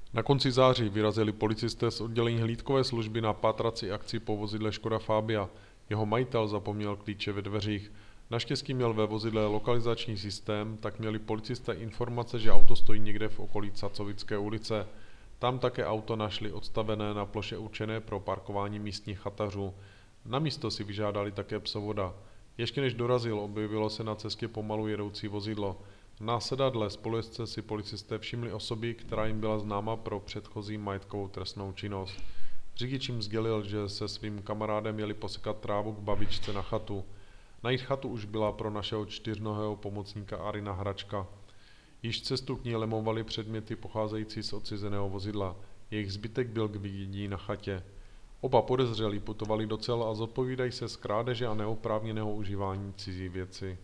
Na konci září vyrazili policisté z oddělení hlídkové služby na pátrací akci po vozidle Škoda Fabia. Jeho majitel zapomněl klíče ve dveřích. Naštěstí měl ve vozidle lokalizační systém, tak měli policisté informace, že auto stojí někde v okolí Cacovické ulice. Tam také auto našli odstavené na ploše určené pro parkování místních chatařů. Na místo si vyžádali také psovoda. Ještě než dorazil, objevilo se na cestě pomalu jedoucí vozidlo. Na sedadle spolujezdce si policisté všimli osoby, která jim byla známa pro předchozí majetkovou trestnou činnost. Řidič jim sdělil, že se svým kamarádem jeli posekat trávu k babičce na chatu. Najít chatu už byla pro našeho čtyřnohého pomocníka Arina hračka. Již cestu k ní lemovaly předměty pocházející z odcizeného vozidla. Jejich zbytek byl k vidění na chatě. Oba podezřelí putovali do cel a zodpovídají se z krádeže a neoprávněného užívání cizí věci.